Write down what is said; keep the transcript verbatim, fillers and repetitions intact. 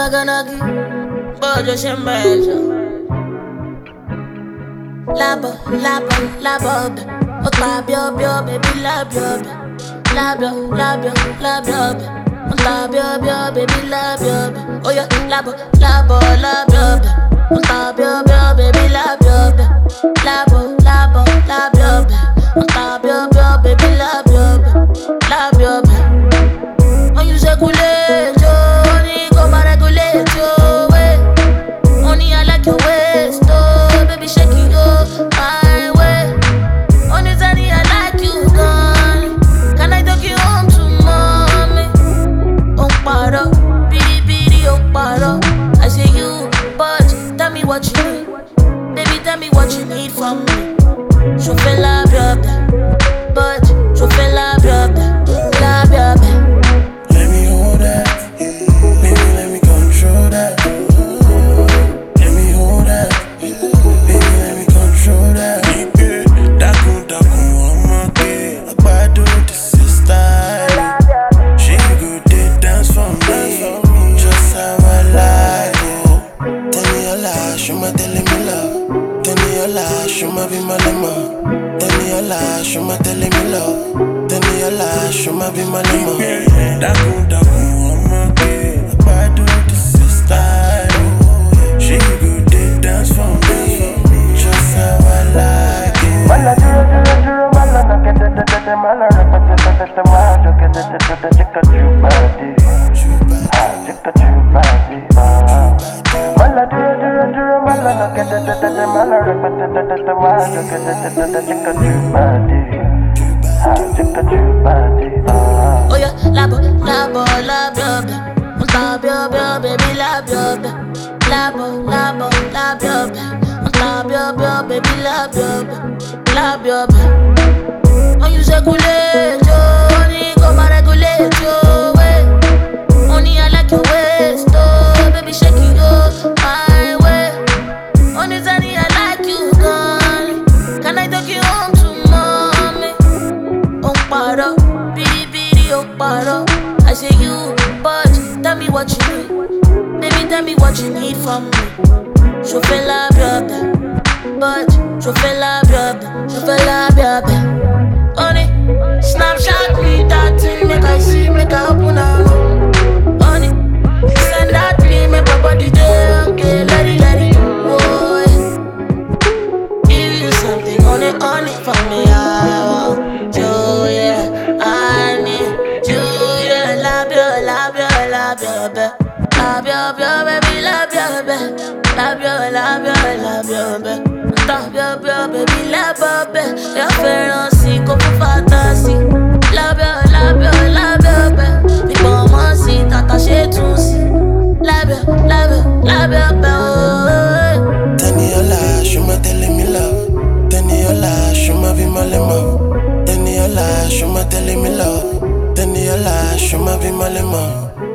Maganaki, Bojo Shembeja. Labo, labo, labo, Ota bio bio, baby love yo. Labo, labo, labo, Ota bio bio, baby love yo. Oh yeah, labo, labo, labo, Ota bio bio, baby love yo. Labo, labo, labo, Ota bio bio, baby love yo. Love yo. When you say kule, Johnny, come and regulate your way. Only I like your waist, oh, baby, shake it up my way. Only Tani, I like you, gone. Can I take you home to mommy? Oh, paro, bidi bidi, oh, paro. I say you, but tell me what you need. Baby, tell me what you need from me. Chauffeur la biobe, but chauffeur la biobe, la biobe. Shuma be my lema. Tell me your lie, Shuma telling me love. Tell me your lie, Shuma be my lema. Daku daku, I'm okay. I do this is style. She good, they dance for me, just how I like it. Mala duro duro duro, mala na get it, it, it, mala repete, it, it, it, mala get it, it, it, it, chicka chubadi, ah, chicka chubadi, ah. Mala duro duro duro, mala na get it, it, it, mala repete, it, it, it, mala get it, it, it, chicka chubadi, ah, chicka chubadi, ah. Oh yeah, labo, labo, labo, labo, labo, baby, labo, labo, labo, labo, labo, baby, labo, labo. When you say kule, Johnny, come and regulate your way. Only I like your waist, oh, baby, shake it up my way. Only Tani, I like you, gone. Can I take you home to mommy? Oh, paro, bidi bidi, oh, paro. I say you, but tell me what you need. Baby, tell me what you need from me. Chauffeur la biobe, but chauffeur la biobe, chauffeur la biobe. Honey, Snapchat me that thing, make I see, make I open up. Honey, send that me, make my body day, okay, let it, let it, boy. Give you something, on it, on it for me, I want you, yeah. I need you, yeah. Love you, love you, love you, baby. Love you, baby, love you, baby. Love you, love you, love you, baby. Love you, baby, love you, baby. Your fantasy, go for fantasy. Love you, love you, love you, baby. Big mama see, tata she too see. Love you, love you, love you, baby. Tell me your lie, Shuma telling me love. Tell me your lie, Shuma be my lema. Tell me your lie, Shuma telling me love. Tell me your lie, Shuma be my lema.